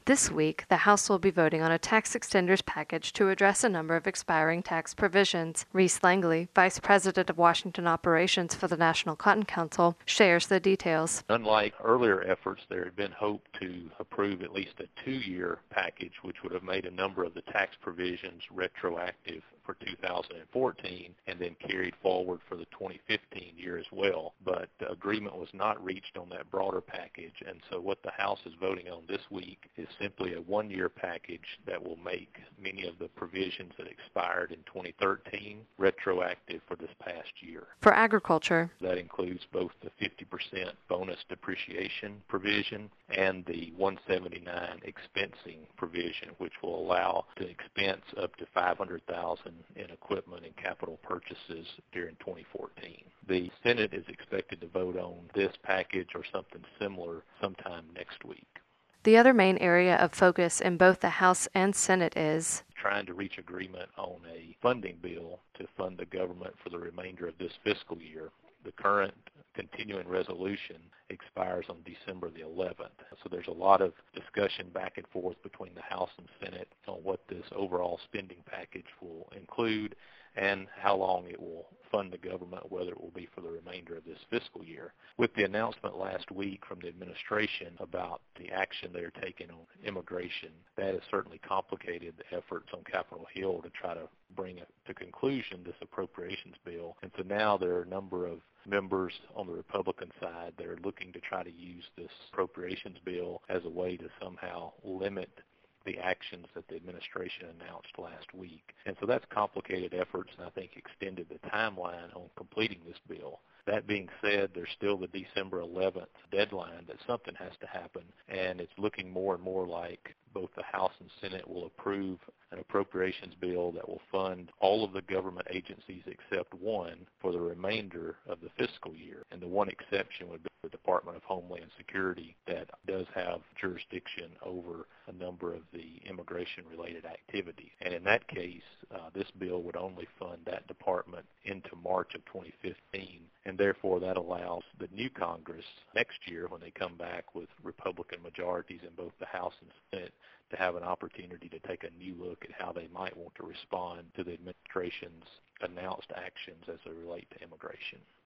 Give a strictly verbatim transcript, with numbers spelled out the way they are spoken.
This week, the House will be voting on a tax extenders package to address a number of expiring tax provisions. Reese Langley, Vice President of Washington Operations for the National Cotton Council, shares the details. Unlike earlier efforts, there had been hope to approve at least a two-year package, which would have made a number of the tax provisions retroactive for two thousand fourteen and then carried forward for the twenty fifteen year as well. But agreement was not reached on that broader package, and so what the House is voting on this week is simply a one-year package that will make many of the provisions that expired in twenty thirteen retroactive for this past year. For agriculture, that includes both the fifty percent bonus depreciation provision and the one seventy-nine expensing provision, which will allow to expense up to five hundred thousand dollars in equipment and capital purchases during twenty fourteen. The Senate is expected to vote on this package or something similar sometime next week. The other main area of focus in both the House and Senate is trying to reach agreement on a funding bill to fund the government for the remainder of this fiscal year. The current continuing resolution expires on December the eleventh. So there's a lot of discussion back and forth between the House and Senate on what this overall spending package will include and how long it will fund the government, whether it will be for the remainder of this fiscal year. With the announcement last week from the administration about the action they're taking on immigration, that has certainly complicated the efforts on Capitol Hill to try to bring it to conclusion this appropriations bill. And so now there are a number of members on the Republican side that are looking to try to use this appropriations bill as a way to somehow limit the actions that the administration announced last week. And so that's complicated efforts and I think extended the timeline on completing this bill. That being said, there's still the December eleventh deadline that something has to happen, and it's looking more and more like both the House and Senate will approve an appropriations bill that will fund all of the government agencies except one for the remainder of the fiscal year. And the one exception would be the Department of Homeland Security that does have jurisdiction over a number of the immigration-related activities. And in that case, uh, this bill would only fund that department into March of twenty fifteen, and therefore that allows the new Congress next year, when they come back with Republican majorities in both the House and Senate, to have an opportunity to take a new look at how they might want to respond to the administration's announced actions as they relate to immigration.